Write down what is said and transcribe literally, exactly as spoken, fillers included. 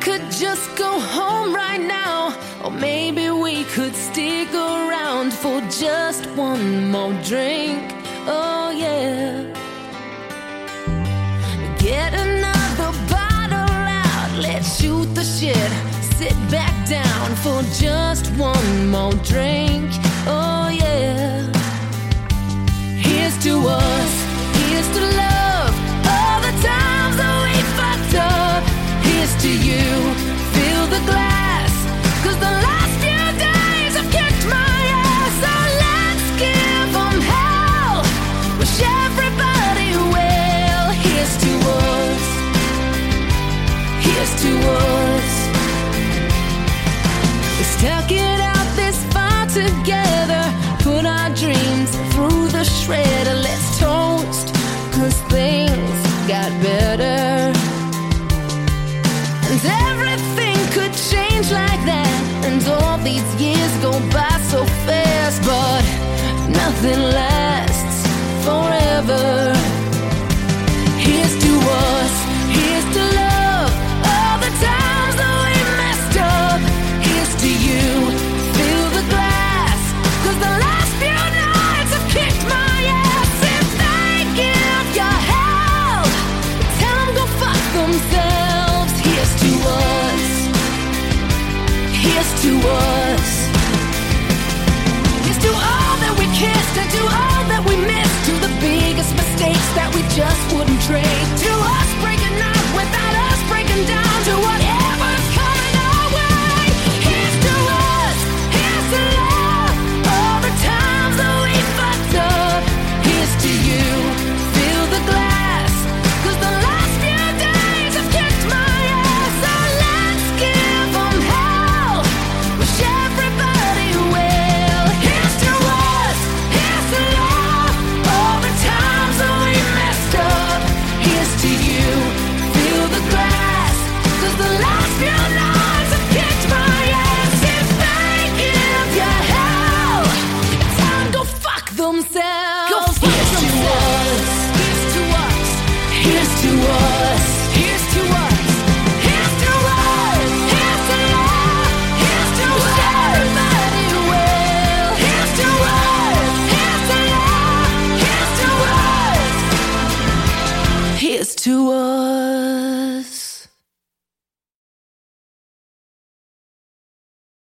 could just go home right now, or maybe we could stick around for just one more drink. Oh yeah. Get another bottle out, let's shoot the shit. Sit back down for just one more drink. Oh yeah. Here's to us, here's to love, all the times that we fucked up. Here's to you, fill the glass, 'cause the last few days have kicked my ass. So let's give them hell, wish everybody well. Here's to us, here's to us. We stuck it out this far together, put our dreams through the shredder. Let's toast, 'cause things got better. And everything could change like that, and all these years go by so fast, but nothing lasts forever. Here's to us, here's to love, all the times that we messed up. Here's to you, fill the glass, 'cause the last few nights have kicked my ass. If they give you hell, tell them go fuck themselves. Here's to us, here's to us. Here's to all that we kissed and to all that we missed, to the biggest mistakes that we just wouldn't trade, to us breaking up without us breaking down, to what